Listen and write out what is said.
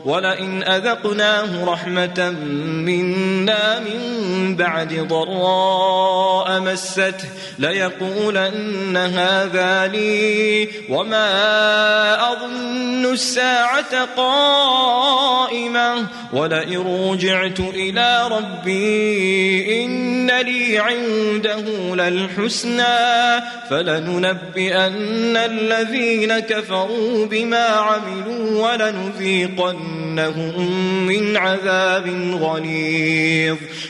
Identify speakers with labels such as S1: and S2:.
S1: ولئن أذقناه رحمة منا من بعد ضراء مسته ليقولن هذا لي وما أظن الساعة قائمة ولئن رجعت إلى ربي إن لي عنده للحسنى فلننبئن الذين كفروا بما عملوا ولنذيقنهم من عذاب غليظ.